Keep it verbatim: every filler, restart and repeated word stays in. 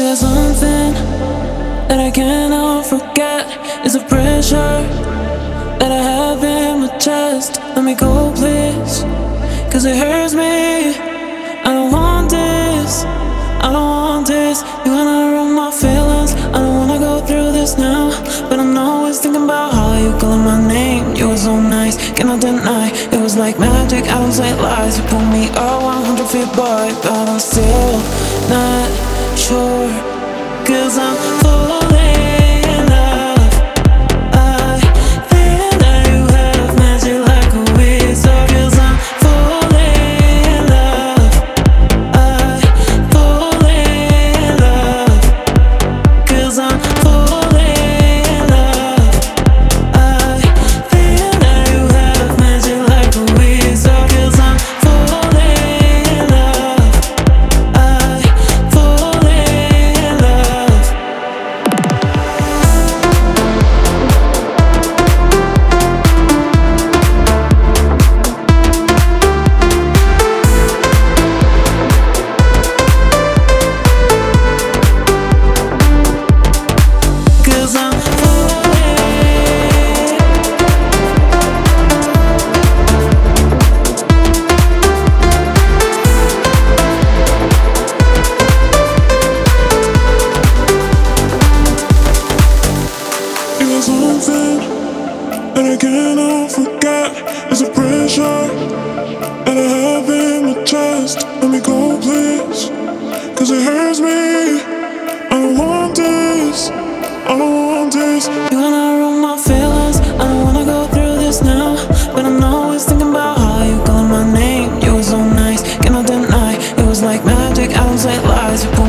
got something that I cannot forget. It's a pressure that I have in my chest. Let me go, please, cause it hurts me. I don't want this, I don't want this. You wanna ruin my feelings, I don't wanna go through this now. But I'm always thinking about how you calling my name. You were so nice, cannot deny. It was like magic, I don't say lies. You put me up one hundred feet, boy, but I'm still not sure, cause I'm falling in love. I think that you have magic like a wizard, cause I'm falling in love. I falling in love, cause I'm falling in love. I think that you have magic like a wizard, cause I'm falling in love. I falling in love. Cause I'm falling. It was something that I cannot forget. It's a pressure that I have in my chest. Let me go, please, cause it hurts me. I don't want this, I don't want this. You wanna ruin my feelings, I don't wanna go through this now. But I'm always thinking about how you calling my name. You were so nice, cannot deny. It was like magic, I don't say lies. You